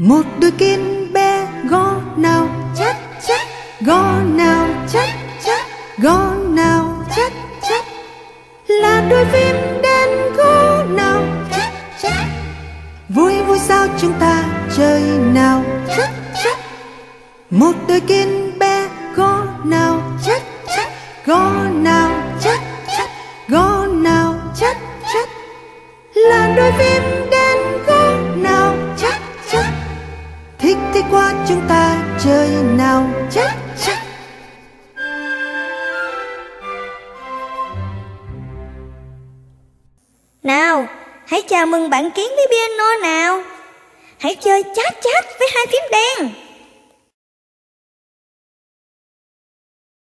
Một đôi kim bé gõ nào chát chát, gõ nào chát chát, gõ nào chát chát. Là đôi phim đen gõ nào chát chát. Vui vui sao chúng ta chơi nào chát chát. Một đôi kim bé gõ nào chát chát, gõ nào chát chát, gõ nào chát chát. Là đôi phim đen gõ nào chát chát. Thích thích quá chúng ta chơi nào chát chát. Nào, hãy chào mừng bạn Kiến với piano nào. Hãy chơi chát chát với hai phím đen.